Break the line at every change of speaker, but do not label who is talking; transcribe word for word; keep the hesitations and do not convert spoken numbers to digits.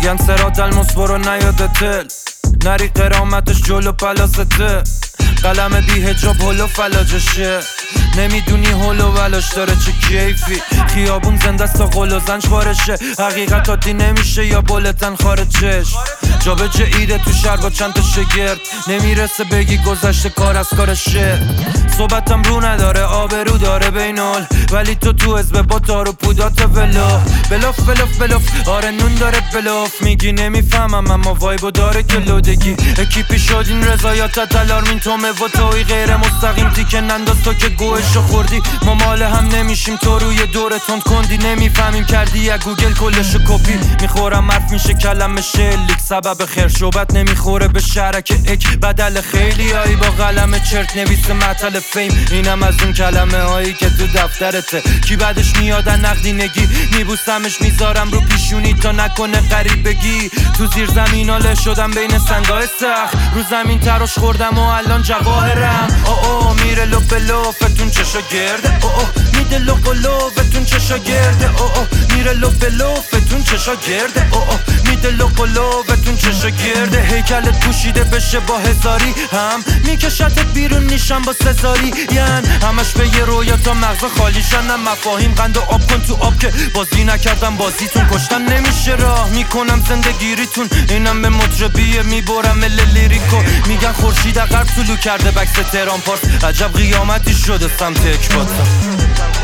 میگن سرات المصبر نیاد تل نری قرامتش جلو پلاسته قلم بی هجاب هلو فلاجشه نمیدونی هلو ولاش داره چه کیفی خیابون زنده است تا قل و زنج بارشه حقیقتاتی نمیشه یا بولتن خارجش جا به جه ایده تو شهر با چند تا شگرد نمیرسه بگی گذشته کار از کارشه صحبتم رو نداره آبرو داره بینال ولی تو تو حزب با دار و پودات ولو بلوف بلوف بلوف آره نون داره بلوف میگی نمیفهمم اما وایبو داره که لودگی اکیپی شدین رضایات تلارمین تومه و توی غیر مستقیم تیکه ننداز تو که گوهشو خوردی ما مال هم نمیشیم تو روی دور تند کندی نمیفهمیم کردی یا گوگل کلشو کپی میخورم حرف میشه کلمه شلیک سبب خیر شوبت نمیخوره به شرک اک بدل خیلی هایی با قلم چرت نویس مطل فیم اینم از اون کلمه هایی که تو دفترته کی بعدش میادن نقدینگی میبوسمش میذارم رو پیشونی تا نکنه قریب بگی تو زیر زمیناله شدم بین سنگای سخت رو زمین تراش خوردم و الان جواهرم او او میره لو بلوفتون چشا گرده او او میده لو بلوفتون چشا گرده او او میره لو بلوفتون چشا گرده او او میده لو بلوفتون چشا گرده هیکلت پوشیده بشه با هزاری هم میکشتت بیرون نیشم با سزاری ین همش به یه رویا تا مغز خالیشن نه مفاهیم قند و آب کن تو آب که بازی نکردم بازیتون کشتن نمیشه راه میکنم زندگیریتون اینم به مطربیه میبرم ال لیریکو میگن خورشید عقرب طلوع کرده بکس تهران پارس عجب قیامتی شده سمت اکباتان